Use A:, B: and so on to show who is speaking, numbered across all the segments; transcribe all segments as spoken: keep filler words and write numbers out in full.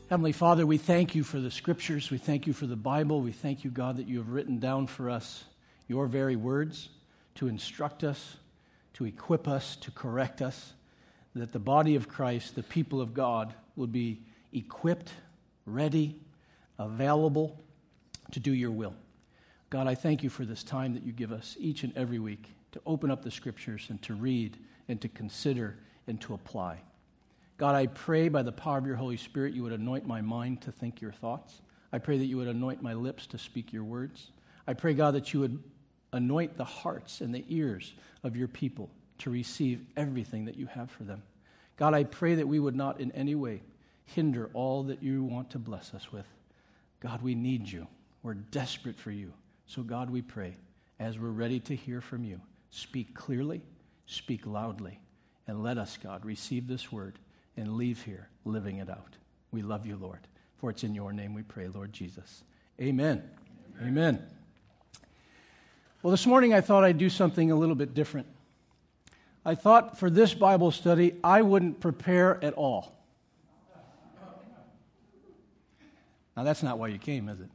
A: Heavenly Father, we thank you for the Scriptures. We thank you for the Bible. We thank you, God, that you have written down for us your very words to instruct us, to equip us, to correct us, that the body of Christ, the people of God, will be equipped, ready, available to do your will. God, I thank you for this time that you give us each and every week to open up the Scriptures and to read and to consider and to apply. God, I pray by the power of your Holy Spirit you would anoint my mind to think your thoughts. I pray that you would anoint my lips to speak your words. I pray, God, that you would anoint the hearts and the ears of your people to receive everything that you have for them. God, I pray that we would not in any way hinder all that you want to bless us with. God, we need you. We're desperate for you. So, God, we pray, as we're ready to hear from you, speak clearly, speak loudly, and let us, God, receive this word and leave here living it out. We love you, Lord, for it's in your name we pray, Lord Jesus. Amen. Amen. Amen. Well, this morning I thought I'd do something a little bit different. I thought for this Bible study I wouldn't prepare at all. Now, that's not why you came, is it?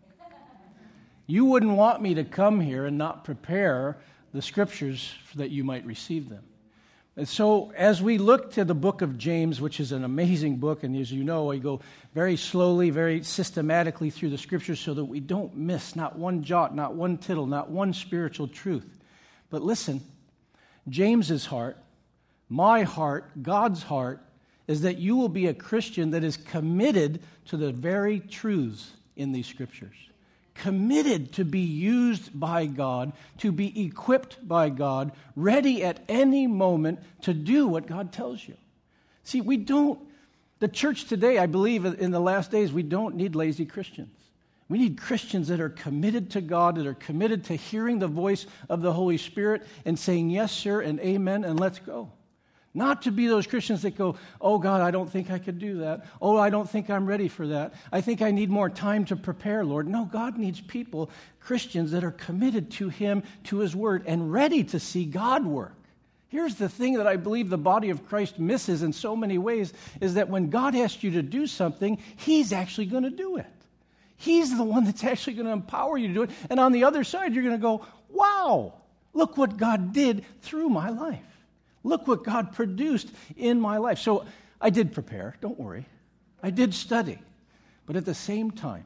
A: You wouldn't want me to come here and not prepare the Scriptures so that you might receive them. And so as we look to the book of James, which is an amazing book, and as you know, I go very slowly, very systematically through the Scriptures so that we don't miss not one jot, not one tittle, not one spiritual truth. But listen, James's heart, my heart, God's heart, is that you will be a Christian that is committed to the very truths in these Scriptures. Committed to be used by God, to be equipped by God, ready at any moment to do what God tells you. See, we don't, the church today, I believe in the last days, we don't need lazy Christians. We need Christians that are committed to God, that are committed to hearing the voice of the Holy Spirit and saying yes, sir, and amen, and let's go. Not to be those Christians that go, oh, God, I don't think I could do that. Oh, I don't think I'm ready for that. I think I need more time to prepare, Lord. No, God needs people, Christians, that are committed to Him, to His Word, and ready to see God work. Here's the thing that I believe the body of Christ misses in so many ways, is that when God asks you to do something, He's actually going to do it. He's the one that's actually going to empower you to do it. And on the other side, you're going to go, wow, look what God did through my life. Look what God produced in my life. So I did prepare, don't worry. I did study. But at the same time,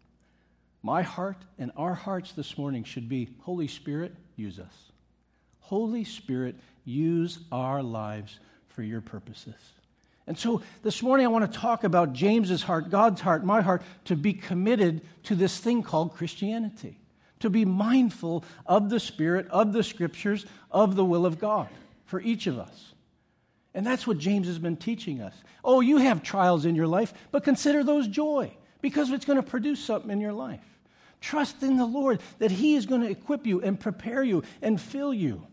A: my heart and our hearts this morning should be, Holy Spirit, use us. Holy Spirit, use our lives for your purposes. And so this morning I want to talk about James's heart, God's heart, my heart, to be committed to this thing called Christianity. To be mindful of the Spirit, of the Scriptures, of the will of God. For each of us. And that's what James has been teaching us. Oh, you have trials in your life, but consider those joy, because it's going to produce something in your life. Trust in the Lord that He is going to equip you and prepare you and fill you.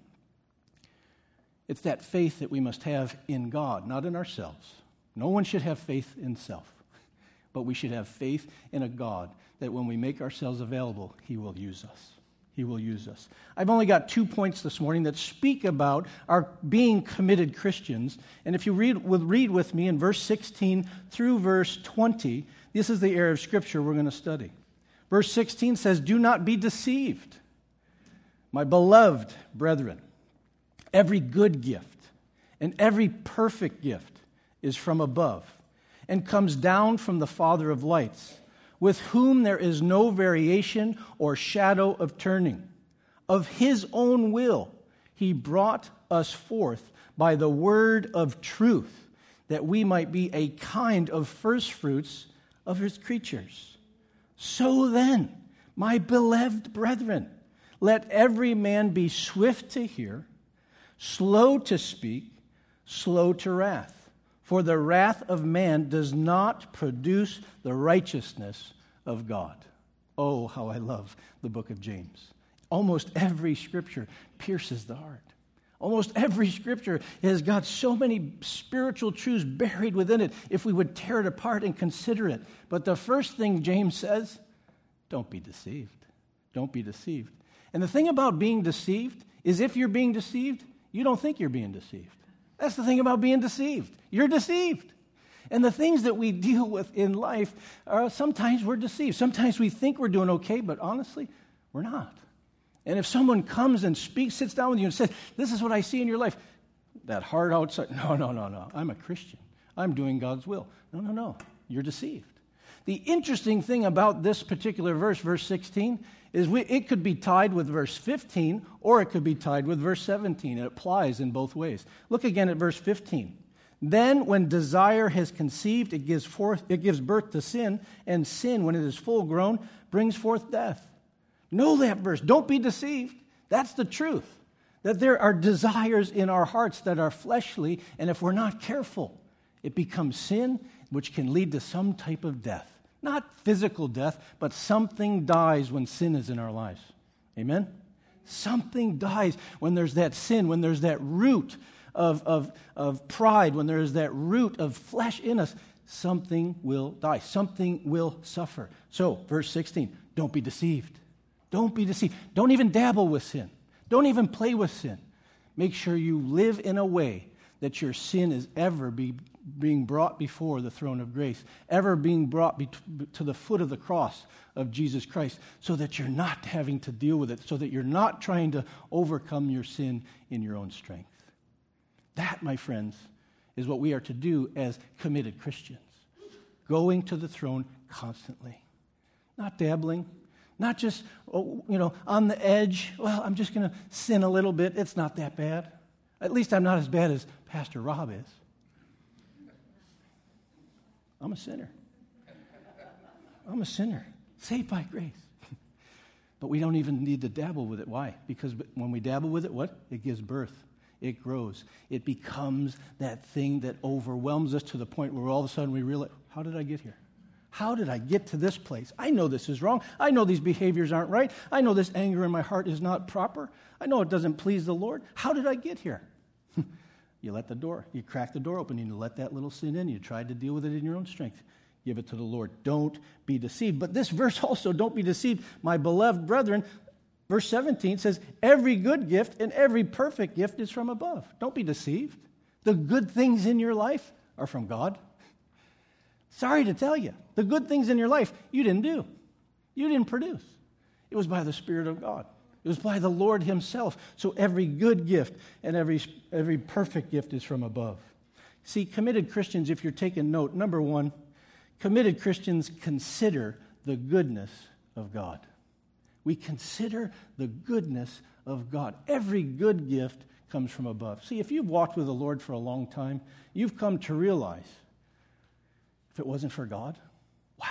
A: It's that faith that we must have in God, not in ourselves. No one should have faith in self, but we should have faith in a God that when we make ourselves available, He will use us. He will use us. I've only got two points this morning that speak about our being committed Christians. And if you read, will read with me in verse sixteen through verse twenty, this is the area of Scripture we're going to study. Verse sixteen says, "Do not be deceived, my beloved brethren. Every good gift and every perfect gift is from above and comes down from the Father of lights, with whom there is no variation or shadow of turning. Of His own will He brought us forth by the word of truth, that we might be a kind of firstfruits of His creatures. So then, my beloved brethren, let every man be swift to hear, slow to speak, slow to wrath. For the wrath of man does not produce the righteousness of God." Oh, how I love the book of James. Almost every Scripture pierces the heart. Almost every Scripture has got so many spiritual truths buried within it if we would tear it apart and consider it. But the first thing James says, don't be deceived. Don't be deceived. And the thing about being deceived is if you're being deceived, you don't think you're being deceived. That's the thing about being deceived. You're deceived. And the things that we deal with in life, uh, sometimes we're deceived. Sometimes we think we're doing okay, but honestly, we're not. And if someone comes and speaks, sits down with you and says, this is what I see in your life, that hard outside, no, no, no, no, I'm a Christian. I'm doing God's will. No, no, no, you're deceived. The interesting thing about this particular verse, verse sixteen, is we, it could be tied with verse fifteen, or it could be tied with verse seventeen. It applies in both ways. Look again at verse fifteen. Then when desire has conceived, it gives forth, it gives birth to sin, and sin, when it is full grown, brings forth death. Know that verse. Don't be deceived. That's the truth. That there are desires in our hearts that are fleshly, and if we're not careful, it becomes sin, which can lead to some type of death. Not physical death, but something dies when sin is in our lives. Amen? Something dies when there's that sin, when there's that root of, of, of pride, when there's that root of flesh in us. Something will die. Something will suffer. So, verse sixteen, don't be deceived. Don't be deceived. Don't even dabble with sin. Don't even play with sin. Make sure you live in a way that your sin is ever be, being brought before the throne of grace, ever being brought be, to the foot of the cross of Jesus Christ, so that you're not having to deal with it, so that you're not trying to overcome your sin in your own strength. That, my friends, is what we are to do as committed Christians. Going to the throne constantly. Not dabbling. Not just, oh, you know, on the edge. Well, I'm just going to sin a little bit. It's not that bad. At least I'm not as bad as Pastor Rob is. I'm a sinner. I'm a sinner. Saved by grace. But we don't even need to dabble with it. Why? Because when we dabble with it, what? It gives birth. It grows. It becomes that thing that overwhelms us to the point where all of a sudden we realize, how did I get here? How did I get to this place? I know this is wrong. I know these behaviors aren't right. I know this anger in my heart is not proper. I know it doesn't please the Lord. How did I get here? You let the door, you crack the door open, and you let that little sin in. You tried to deal with it in your own strength. Give it to the Lord. Don't be deceived. But this verse also, don't be deceived, my beloved brethren. Verse seventeen says, every good gift and every perfect gift is from above. Don't be deceived. The good things in your life are from God. Sorry to tell you, the good things in your life you didn't do. You didn't produce. It was by the Spirit of God. It was by the Lord himself. So every good gift and every, every perfect gift is from above. See, committed Christians, if you're taking note, number one, committed Christians consider the goodness of God. We consider the goodness of God. Every good gift comes from above. See, if you've walked with the Lord for a long time, you've come to realize, if it wasn't for God, wow,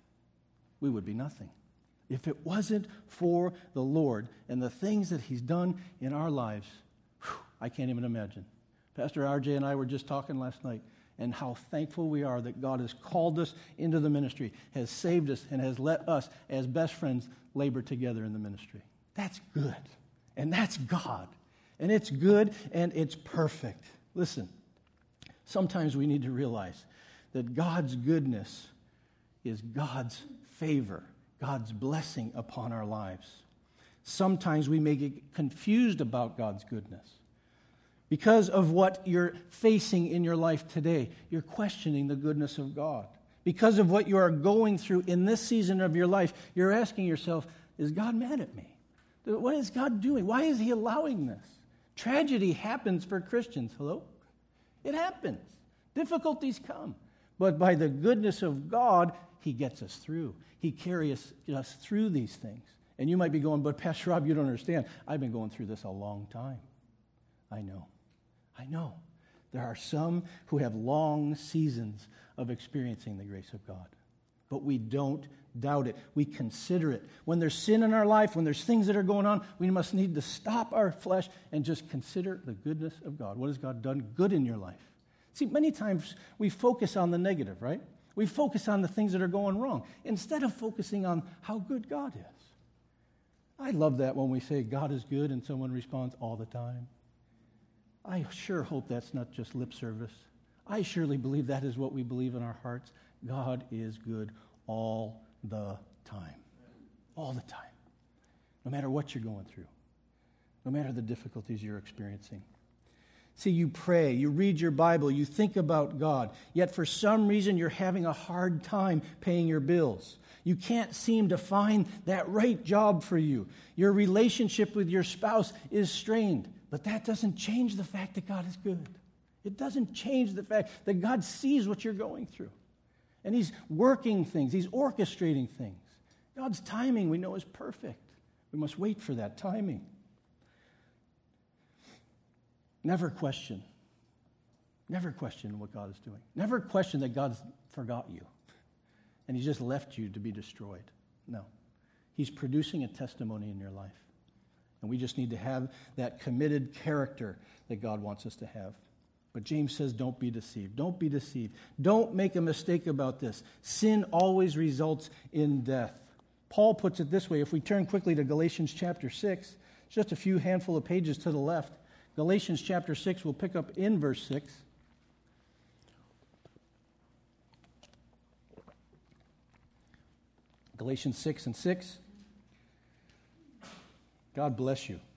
A: we would be nothing. If it wasn't for the Lord and the things that he's done in our lives, whew, I can't even imagine. Pastor R J and I were just talking last night, and how thankful we are that God has called us into the ministry, has saved us, and has let us, as best friends, labor together in the ministry. That's good, and that's God, and it's good, and it's perfect. Listen, sometimes we need to realize that God's goodness is God's favor, God's blessing upon our lives. Sometimes we may get confused about God's goodness. Because of what you're facing in your life today, you're questioning the goodness of God. Because of what you are going through in this season of your life, you're asking yourself, is God mad at me? What is God doing? Why is he allowing this? Tragedy happens for Christians. Hello? It happens. Difficulties come. But by the goodness of God, he gets us through. He carries us through these things. And you might be going, but Pastor Rob, you don't understand. I've been going through this a long time. I know. I know. There are some who have long seasons of experiencing the grace of God. But we don't doubt it. We consider it. When there's sin in our life, when there's things that are going on, we must need to stop our flesh and just consider the goodness of God. What has God done good in your life? See, many times we focus on the negative, right? We focus on the things that are going wrong instead of focusing on how good God is. I love that when we say God is good and someone responds all the time. I sure hope that's not just lip service. I surely believe that is what we believe in our hearts. God is good all the time. All the time. No matter what you're going through. No matter the difficulties you're experiencing. See, you pray, you read your Bible, you think about God, yet for some reason you're having a hard time paying your bills. You can't seem to find that right job for you. Your relationship with your spouse is strained, but that doesn't change the fact that God is good. It doesn't change the fact that God sees what you're going through. And He's working things, He's orchestrating things. God's timing, we know, is perfect. We must wait for that timing. Never question. Never question what God is doing. Never question that God's forgot you and He's just left you to be destroyed. No. He's producing a testimony in your life. And we just need to have that committed character that God wants us to have. But James says, don't be deceived. Don't be deceived. Don't make a mistake about this. Sin always results in death. Paul puts it this way. If we turn quickly to Galatians chapter six, just a few handful of pages to the left. Galatians chapter six, we'll pick up in verse six. Galatians six and six. God bless you.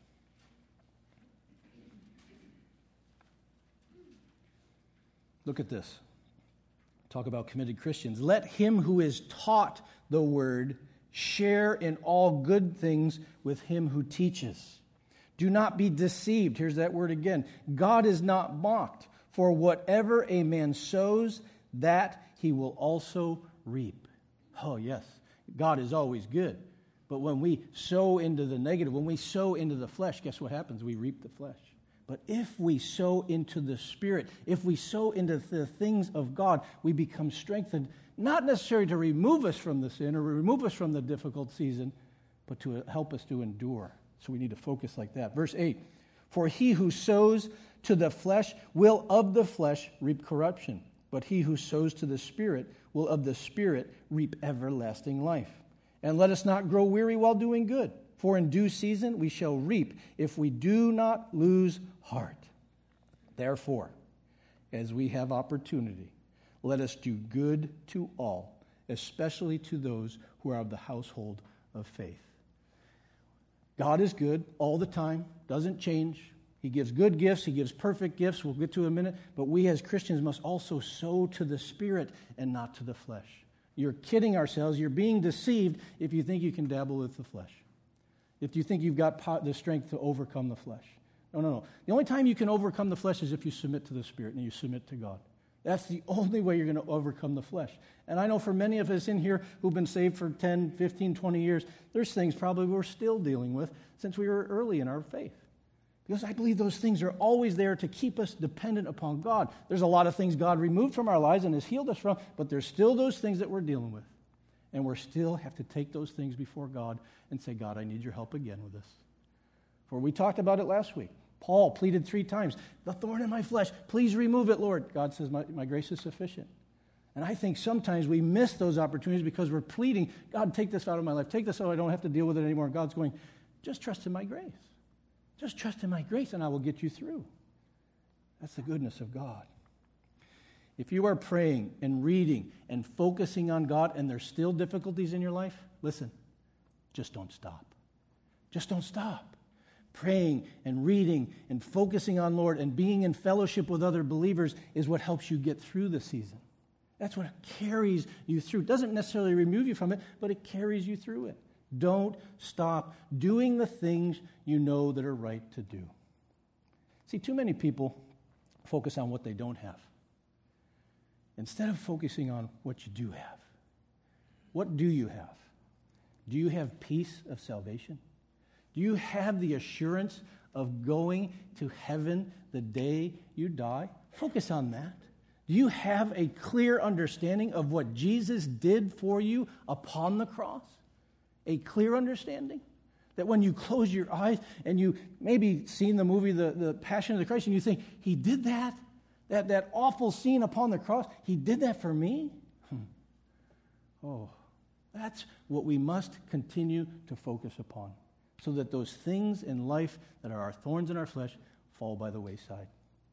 A: Look at this. Talk about committed Christians. Let him who is taught the word share in all good things with him who teaches. Do not be deceived. Here's that word again. God is not mocked. For whatever a man sows, that he will also reap. Oh, yes. God is always good. But when we sow into the negative, when we sow into the flesh, guess what happens? We reap the flesh. But if we sow into the Spirit, if we sow into the things of God, we become strengthened, not necessarily to remove us from the sin or remove us from the difficult season, but to help us to endure. So we need to focus like that. Verse eight, for he who sows to the flesh will of the flesh reap corruption, but he who sows to the Spirit will of the Spirit reap everlasting life. And let us not grow weary while doing good, for in due season we shall reap if we do not lose heart. Therefore, as we have opportunity, let us do good to all, especially to those who are of the household of faith. God is good all the time, doesn't change. He gives good gifts, He gives perfect gifts, we'll get to in a minute, but we as Christians must also sow to the Spirit and not to the flesh. You're kidding ourselves, you're being deceived if you think you can dabble with the flesh. If you think you've got the strength to overcome the flesh. No, no, no. The only time you can overcome the flesh is if you submit to the Spirit and you submit to God. That's the only way you're going to overcome the flesh. And I know for many of us in here who've been saved for ten, fifteen, twenty years, there's things probably we're still dealing with since we were early in our faith. Because I believe those things are always there to keep us dependent upon God. There's a lot of things God removed from our lives and has healed us from, but there's still those things that we're dealing with. And we still have to take those things before God and say, God, I need your help again with this. For we talked about it last week. Paul pleaded three times, the thorn in my flesh, please remove it, Lord. God says, my, my grace is sufficient. And I think sometimes we miss those opportunities because we're pleading, God, take this out of my life. Take this out, I don't have to deal with it anymore. And God's going, just trust in my grace. Just trust in my grace and I will get you through. That's the goodness of God. If you are praying and reading and focusing on God and there's still difficulties in your life, listen, just don't stop. Just don't stop. Praying and reading and focusing on Lord and being in fellowship with other believers is what helps you get through the season. That's what carries you through. It doesn't necessarily remove you from it, but it carries you through it. Don't stop doing the things you know that are right to do. See, too many people focus on what they don't have instead of focusing on what you do have. What do you have? Do you have peace of salvation? Do you have the assurance of going to heaven the day you die? Focus on that. Do you have a clear understanding of what Jesus did for you upon the cross? A clear understanding? That when you close your eyes and you maybe seen the movie, the, the Passion of the Christ, and you think, He did that? That, that awful scene upon the cross, He did that for me? Hmm. Oh, that's what we must continue to focus upon, so that those things in life that are our thorns in our flesh fall by the wayside.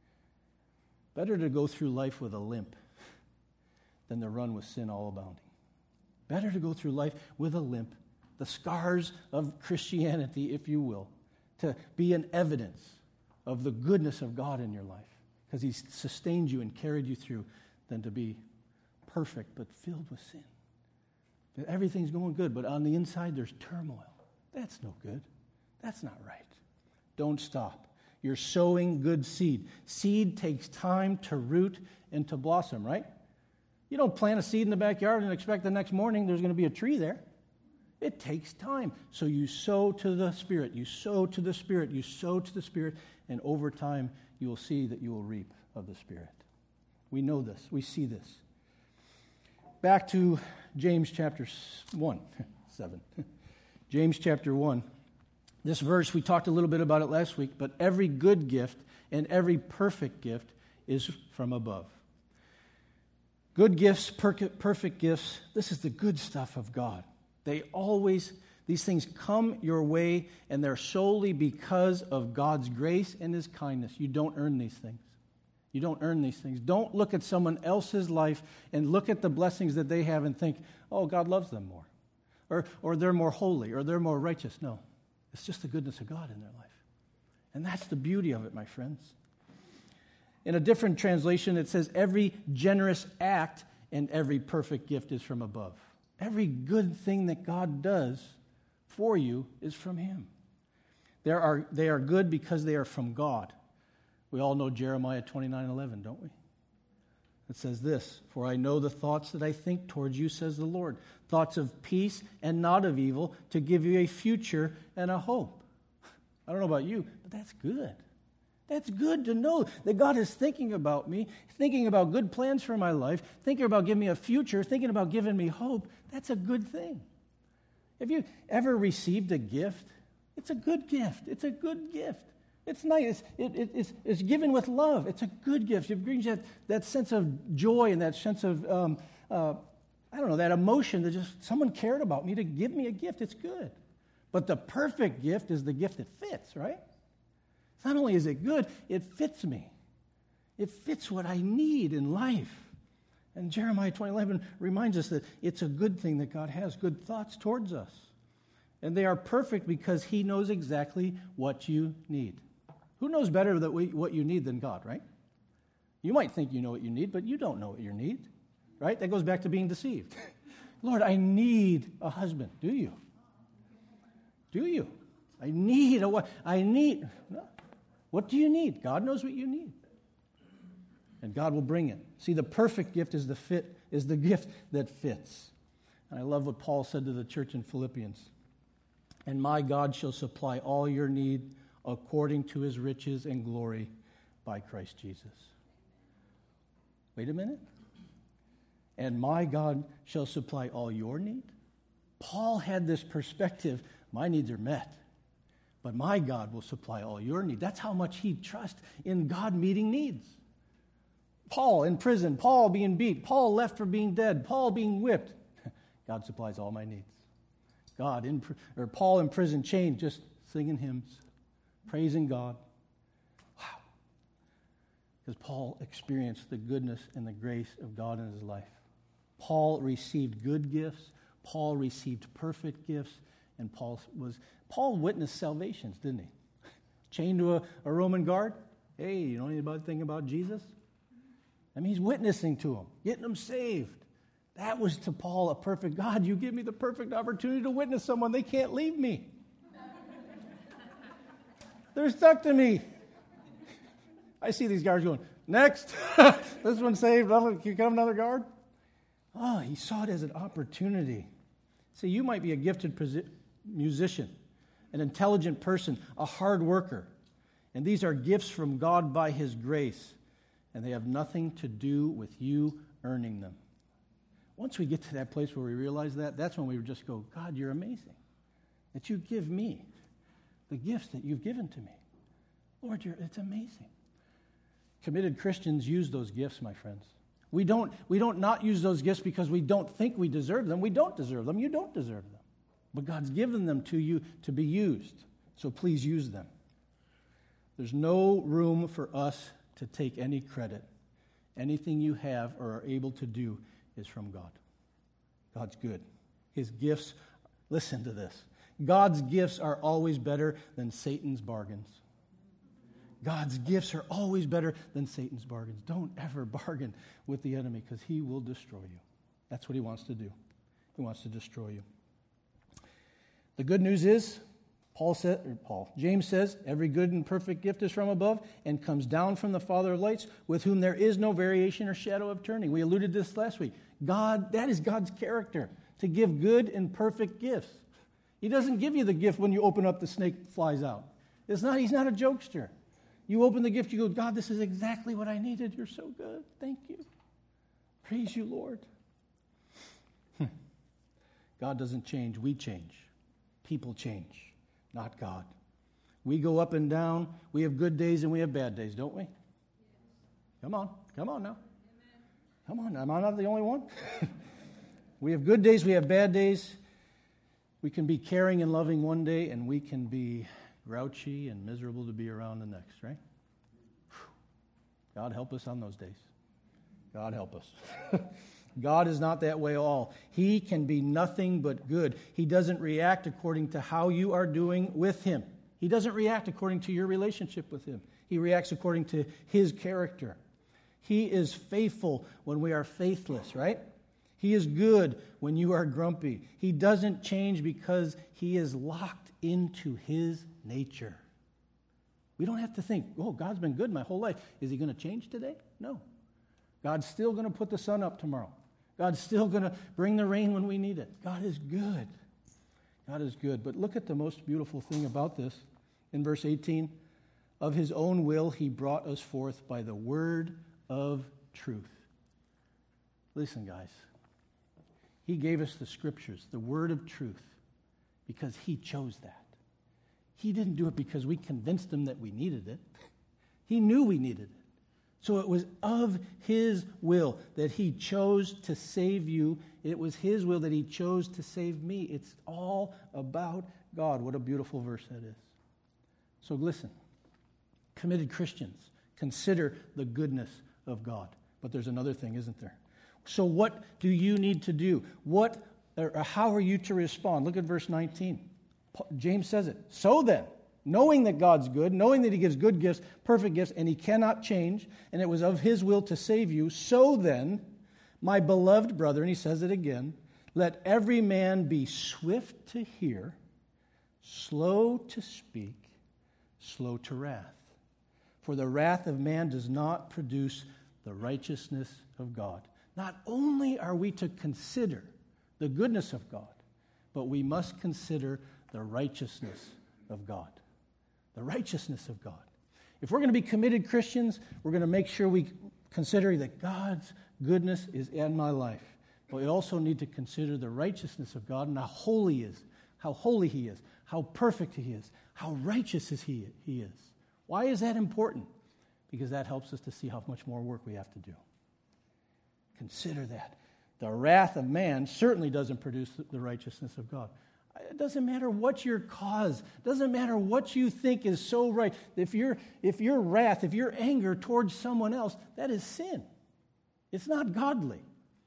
A: Better to go through life with a limp than to run with sin all abounding. Better to go through life with a limp, the scars of Christianity, if you will, to be an evidence of the goodness of God in your life, because He's sustained you and carried you through, than to be perfect but filled with sin. That everything's going good, but on the inside there's turmoil. That's no good. That's not right. Don't stop. You're sowing good seed. Seed takes time to root and to blossom, right? You don't plant a seed in the backyard and expect the next morning there's going to be a tree there. It takes time. So you sow to the Spirit. You sow to the Spirit. You sow to the Spirit. And over time, you will see that you will reap of the Spirit. We know this. We see this. Back to James chapter one, seven. James chapter one. This verse, we talked a little bit about it last week, but every good gift and every perfect gift is from above. Good gifts, per- perfect gifts, this is the good stuff of God. They always, these things come your way, and they're solely because of God's grace and His kindness. You don't earn these things. You don't earn these things. Don't look at someone else's life and look at the blessings that they have and think, oh, God loves them more. Or, or they're more holy, or they're more righteous. No, it's just the goodness of God in their life. And that's the beauty of it, my friends. In a different translation, it says, every generous act and every perfect gift is from above. Every good thing that God does for you is from Him. There are, they are good because they are from God. We all know Jeremiah twenty-nine eleven, don't we? It says this, for I know the thoughts that I think towards you, says the Lord, thoughts of peace and not of evil, to give you a future and a hope. I don't know about you, but that's good. That's good to know that God is thinking about me, thinking about good plans for my life, thinking about giving me a future, thinking about giving me hope. That's a good thing. Have you ever received a gift? It's a good gift. It's a good gift. It's nice. It, it, it's, it's given with love. It's a good gift. It brings that, that sense of joy and that sense of, um, uh, I don't know, that emotion that just someone cared about me to give me a gift. It's good. But the perfect gift is the gift that fits, right? Not only is it good, it fits me. It fits what I need in life. And Jeremiah twenty eleven reminds us that it's a good thing that God has good thoughts towards us. And they are perfect because He knows exactly what you need. Who knows better that we, what you need than God, right? You might think you know what you need, but you don't know what you need, right? That goes back to being deceived. Lord, I need a husband. Do you? Do you? I need a wife. I need... No. What do you need? God knows what you need. And God will bring it. See, the perfect gift is the fit, is the gift that fits. And I love what Paul said to the church in Philippians. And my God shall supply all your need according to His riches and glory by Christ Jesus. Wait a minute. And my God shall supply all your need? Paul had this perspective. My needs are met. But my God will supply all your need. That's how much he trusts in God meeting needs. Paul in prison, Paul being beat, Paul left for being dead, Paul being whipped. God supplies all my needs. God in or Paul in prison, chained, just singing hymns, praising God. Wow. Because Paul experienced the goodness and the grace of God in his life. Paul received good gifts. Paul received perfect gifts. And Paul was Paul witnessed salvations, didn't he? Chained to a, a Roman guard. Hey, you know anything about Jesus? I mean, he's witnessing to them, getting them saved. That was to Paul a perfect God. You give me the perfect opportunity to witness someone. They can't leave me. They're stuck to me. I see these guards going, next. This one's saved. Can you come another guard? Oh, he saw it as an opportunity. See, you might be a gifted musician, an intelligent person, a hard worker. And these are gifts from God by His grace. And they have nothing to do with you earning them. Once we get to that place where we realize that, that's when we just go, God, you're amazing. That you give me the gifts that you've given to me. Lord, you're, it's amazing. Committed Christians use those gifts, my friends. We don't, we don't not use those gifts because we don't think we deserve them. We don't deserve them. You don't deserve them. But God's given them to you to be used. So please use them. There's no room for us to take any credit. Anything you have or are able to do is from God. God's good. His gifts, listen to this. God's gifts are always better than Satan's bargains. God's gifts are always better than Satan's bargains. Don't ever bargain with the enemy because he will destroy you. That's what he wants to do. He wants to destroy you. The good news is, Paul said, or Paul, James says, every good and perfect gift is from above and comes down from the Father of lights, with whom there is no variation or shadow of turning. We alluded to this last week. God, that is God's character, to give good and perfect gifts. He doesn't give you the gift when you open up, the snake flies out. It's not, he's not a jokester. You open the gift, you go, God, this is exactly what I needed. You're so good. Thank you. Praise you, Lord. God doesn't change. We change. People change, not God. We go up and down. We have good days and we have bad days, don't we? Yes. Come on. Come on now. Amen. Come on. Am I not the only one? We have good days. We have bad days. We can be caring and loving one day, and we can be grouchy and miserable to be around the next, right? God help us on those days. God help us. God is not that way at all. He can be nothing but good. He doesn't react according to how you are doing with Him. He doesn't react according to your relationship with Him. He reacts according to His character. He is faithful when we are faithless, right? He is good when you are grumpy. He doesn't change because He is locked into His nature. We don't have to think, oh, God's been good my whole life. Is He going to change today? No. God's still going to put the sun up tomorrow. God's still going to bring the rain when we need it. God is good. God is good. But look at the most beautiful thing about this in verse eighteen. Of His own will He brought us forth by the word of truth. Listen, guys. He gave us the scriptures, the word of truth, because He chose that. He didn't do it because we convinced Him that we needed it. He knew we needed it. So it was of His will that He chose to save you. It was His will that He chose to save me. It's all about God. What a beautiful verse that is. So listen, committed Christians, consider the goodness of God. But there's another thing, isn't there? So what do you need to do? What, or how are you to respond? Look at verse nineteen. James says it. So then, knowing that God's good, knowing that He gives good gifts, perfect gifts, and He cannot change, and it was of His will to save you, so then, my beloved brethren, he says it again, let every man be swift to hear, slow to speak, slow to wrath. For the wrath of man does not produce the righteousness of God. Not only are we to consider the goodness of God, but we must consider the righteousness of God. The righteousness of God. If we're going to be committed Christians, we're going to make sure we consider that God's goodness is in my life. But we also need to consider the righteousness of God and how holy He is, how holy He is, how perfect He is, how righteous is He, he is. Why is that important? Because that helps us to see how much more work we have to do. Consider that. The wrath of man certainly doesn't produce the righteousness of God. It doesn't matter what your cause. It doesn't matter what you think is so right. If your if your wrath, if your anger towards someone else, that is sin. It's not godly.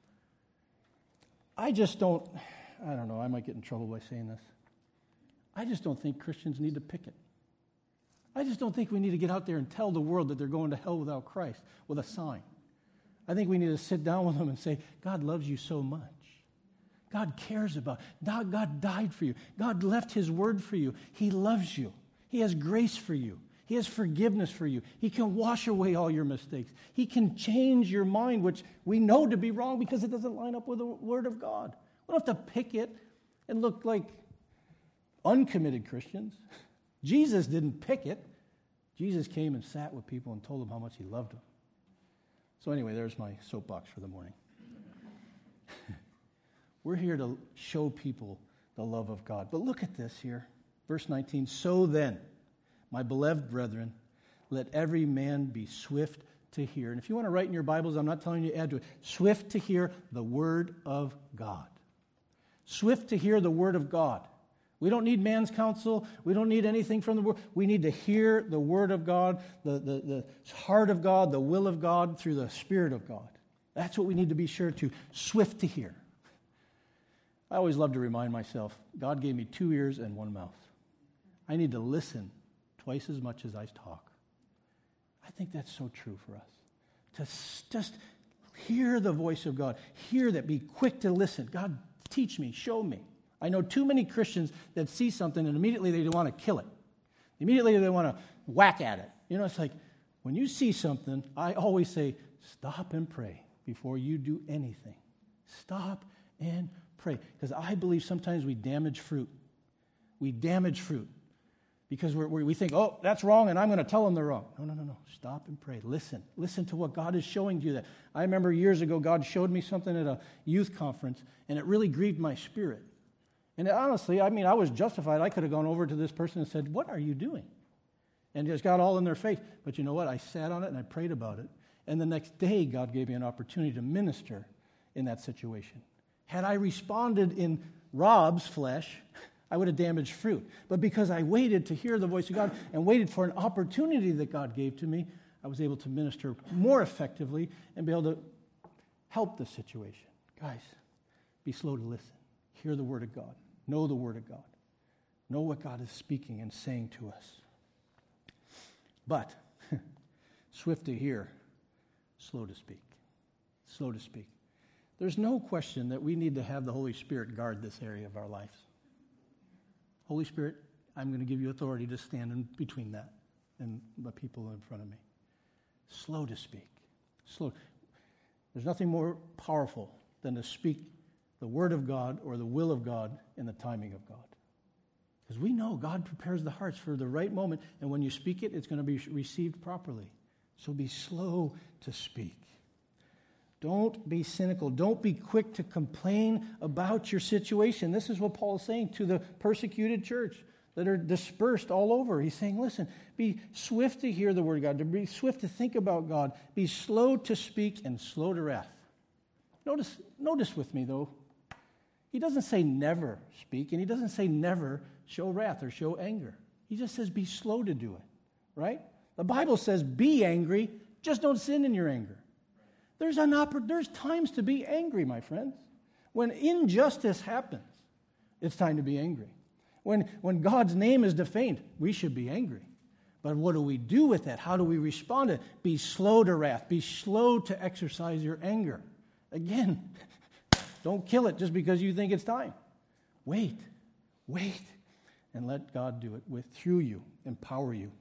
A: I just don't, I don't know, I might get in trouble by saying this. I just don't think Christians need to picket. I just don't think we need to get out there and tell the world that they're going to hell without Christ with a sign. I think we need to sit down with them and say, God loves you so much. God cares about you. God, God died for you. God left His word for you. He loves you. He has grace for you. He has forgiveness for you. He can wash away all your mistakes. He can change your mind, which we know to be wrong because it doesn't line up with the word of God. We don't have to pick it and look like uncommitted Christians. Jesus didn't pick it. Jesus came and sat with people and told them how much He loved them. So anyway, there's my soapbox for the morning. We're here to show people the love of God. But look at this here. Verse nineteen, so then, my beloved brethren, let every man be swift to hear. And if you want to write in your Bibles, I'm not telling you to add to it. Swift to hear the word of God. Swift to hear the word of God. We don't need man's counsel. We don't need anything from the word. We need to hear the word of God, the, the, the heart of God, the will of God through the Spirit of God. That's what we need to be sure to. Swift to hear. I always love to remind myself, God gave me two ears and one mouth. I need to listen twice as much as I talk. think that's so true for us. To s- just hear the voice of God. Hear that. Be quick to listen. God, teach me. Show me. I know too many Christians that see something and immediately they want to kill it. Immediately they want to whack at it. You know, it's like when you see something, I always say, stop and pray before you do anything. Stop and pray. Because I believe sometimes we damage fruit. We damage fruit. Because we're, we think, oh, that's wrong, and I'm going to tell them they're wrong. No, no, no, no. Stop and pray. Listen. Listen to what God is showing you. That I remember years ago, God showed me something at a youth conference, and it really grieved my spirit. And honestly, I mean, I was justified. I could have gone over to this person and said, what are you doing? And just got all in their face. But you know what? I sat on it, and I prayed about it. And the next day, God gave me an opportunity to minister in that situation. Had I responded in Rob's flesh, I would have damaged fruit. But because I waited to hear the voice of God and waited for an opportunity that God gave to me, I was able to minister more effectively and be able to help the situation. Guys, be slow to listen. Hear the Word of God. Know the Word of God. Know what God is speaking and saying to us. But, swift to hear, slow to speak. Slow to speak. There's no question that we need to have the Holy Spirit guard this area of our lives. Holy Spirit, I'm going to give you authority to stand in between that and the people in front of me. Slow to speak. Slow. There's nothing more powerful than to speak the Word of God or the will of God in the timing of God. Because we know God prepares the hearts for the right moment, and when you speak it, it's going to be received properly. So be slow to speak. Don't be cynical. Don't be quick to complain about your situation. This is what Paul is saying to the persecuted church that are dispersed all over. He's saying, listen, be swift to hear the word of God, to be swift to think about God, be slow to speak and slow to wrath. Notice, notice with me, though, he doesn't say never speak, and he doesn't say never show wrath or show anger. He just says be slow to do it, right? The Bible says be angry, just don't sin in your anger. There's an oppor- There's times to be angry, my friends. When injustice happens, it's time to be angry. When, when God's name is defamed, we should be angry. But what do we do with that? How do we respond to it? Be slow to wrath. Be slow to exercise your anger. Again, don't kill it just because you think it's time. Wait, wait, and let God do it with through you, empower you.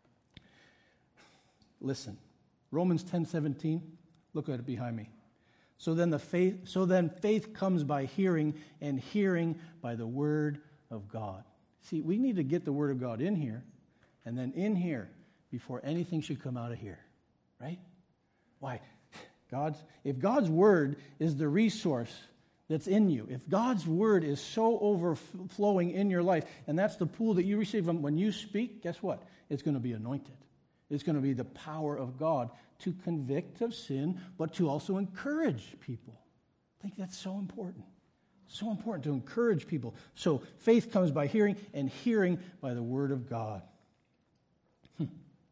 A: Listen, Romans ten seventeen. Look at it behind me. So then the faith, so then faith comes by hearing, and hearing by the word of God. See, we need to get the word of God in here, and then in here before anything should come out of here, right? Why? God's if God's word is the resource that's in you, if God's word is so overflowing in your life, and that's the pool that you receive from when you speak, guess what? It's going to be anointed. It's going to be the power of God to convict of sin, but to also encourage people. I think that's so important. So important to encourage people. So faith comes by hearing, and hearing by the word of God. Hmm.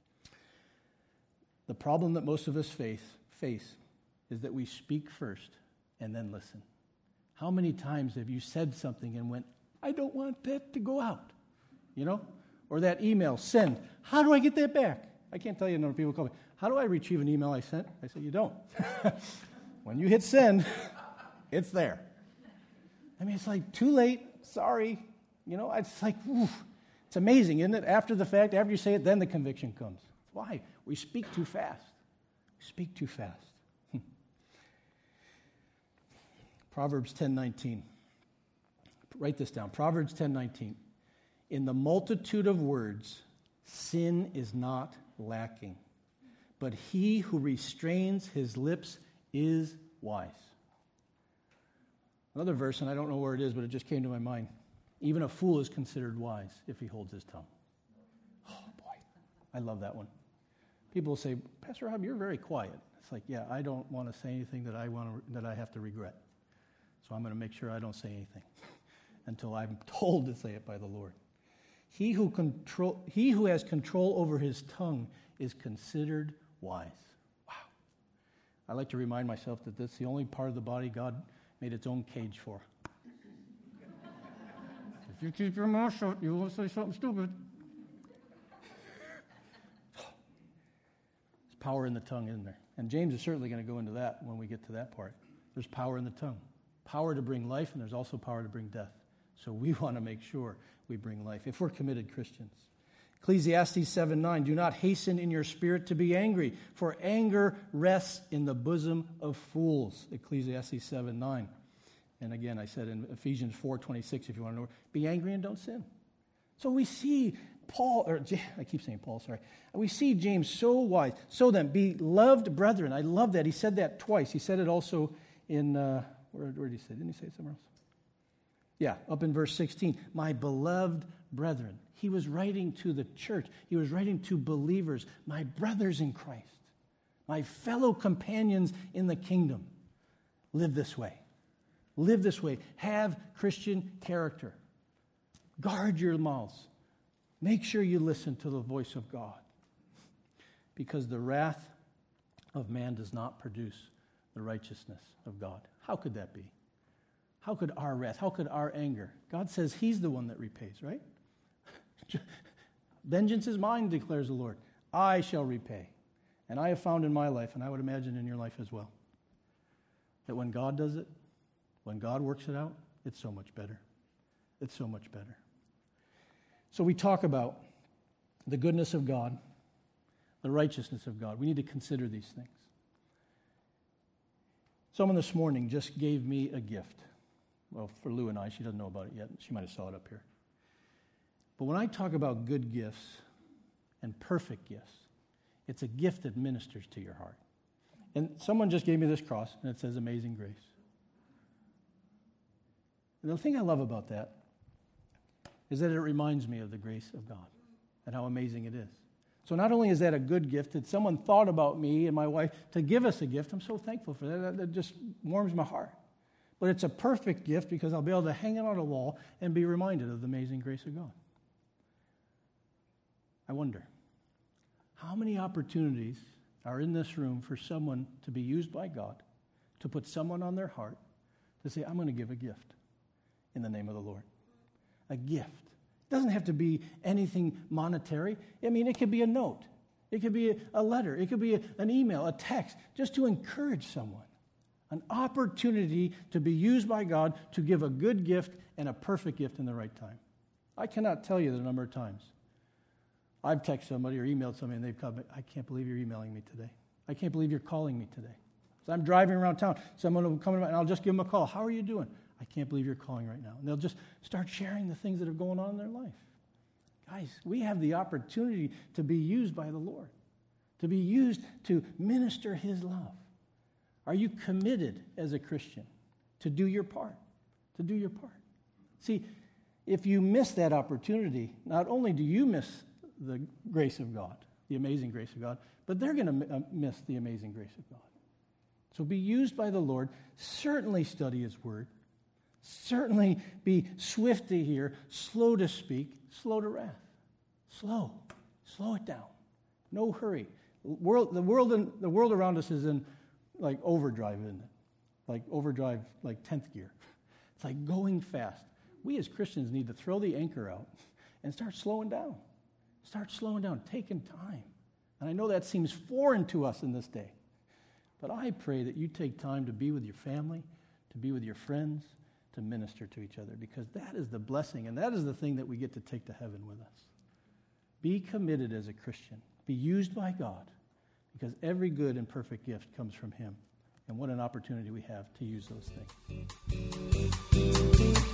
A: The problem that most of us face, face is that we speak first and then listen. How many times have you said something and went, I don't want that to go out? You know? Or that email, send. How do I get that back? I can't tell you a number of people call me. How do I retrieve an email I sent? I say, you don't. When you hit send, it's there. I mean, it's like, too late, sorry. You know, it's like, oof. It's amazing, isn't it? After the fact, after you say it, then the conviction comes. Why? We speak too fast. We speak too fast. Proverbs ten nineteen. Write this down. Proverbs ten nineteen. In the multitude of words, sin is not lacking, but he who restrains his lips is wise. Another verse, and I don't know where it is, but it just came to my mind. Even a fool is considered wise if he holds his tongue. Oh, boy. I love that one. People say, Pastor Rob, you're very quiet. It's like, yeah, I don't want to say anything that I want to, that I have to regret. So I'm going to make sure I don't say anything until I'm told to say it by the Lord. He who control, he who has control over his tongue is considered wise. Wow. I like to remind myself that that's the only part of the body God made its own cage for. If you keep your mouth shut, you won't say something stupid. power in the tongue, isn't there? And James is certainly going to go into that when we get to that part. There's power in the tongue. Power to bring life, and there's also power to bring death. So we want to make sure we bring life, if we're committed Christians. Ecclesiastes seven nine, do not hasten in your spirit to be angry, for anger rests in the bosom of fools. Ecclesiastes seven nine. And again, I said in Ephesians four twenty-six, if you want to know, be angry and don't sin. So we see Paul, or I keep saying Paul, sorry. We see James so wise. So then, beloved brethren, I love that. He said that twice. He said it also in, uh, where, where did he say it? Didn't he say it somewhere else? Yeah, up in verse sixteen. My beloved brethren. He was writing to the church. He was writing to believers, my brothers in Christ, my fellow companions in the kingdom. Live this way. Live this way. Have Christian character. Guard your mouths. Make sure you listen to the voice of God. Because the wrath of man does not produce the righteousness of God. How could that be? How could our wrath, how could our anger? God says he's the one that repays, right? Vengeance is mine, declares the Lord. I shall repay. And I have found in my life, and I would imagine in your life as well, that when God does it, when God works it out, it's so much better. It's so much better. So we talk about the goodness of God, the righteousness of God. We need to consider these things. Someone this morning just gave me a gift. Well, for Lou and I, she doesn't know about it yet. She might have saw it up here. But when I talk about good gifts and perfect gifts, it's a gift that ministers to your heart. And someone just gave me this cross, and it says Amazing Grace. And the thing I love about that is that it reminds me of the grace of God and how amazing it is. So not only is that a good gift, that someone thought about me and my wife to give us a gift, I'm so thankful for that. That, that just warms my heart. But it's a perfect gift because I'll be able to hang it on a wall and be reminded of the amazing grace of God. I wonder, how many opportunities are in this room for someone to be used by God, to put someone on their heart, to say, I'm going to give a gift in the name of the Lord. A gift. It doesn't have to be anything monetary. I mean, it could be a note. It could be a, a letter. It could be a, an email, a text, just to encourage someone. An opportunity to be used by God to give a good gift and a perfect gift in the right time. I cannot tell you the number of times I've texted somebody or emailed somebody and they've come, I can't believe you're emailing me today. I can't believe you're calling me today. So I'm driving around town. Someone will come in and I'll just give them a call. How are you doing? I can't believe you're calling right now. And they'll just start sharing the things that are going on in their life. Guys, we have the opportunity to be used by the Lord, to be used to minister his love. Are you committed as a Christian to do your part? To do your part. See, if you miss that opportunity, not only do you miss the grace of God, the amazing grace of God, but they're going to miss the amazing grace of God. So be used by the Lord. Certainly study his word. Certainly be swift to hear, slow to speak, slow to wrath. Slow. Slow it down. No hurry. World, the world in, the world around us is in like overdrive, isn't it? Like overdrive, like tenth gear. It's like going fast. We as Christians need to throw the anchor out and start slowing down. Start slowing down, taking time. And I know that seems foreign to us in this day. But I pray that you take time to be with your family, to be with your friends, to minister to each other, because that is the blessing, and that is the thing that we get to take to heaven with us. Be committed as a Christian. Be used by God, because every good and perfect gift comes from him. And what an opportunity we have to use those things.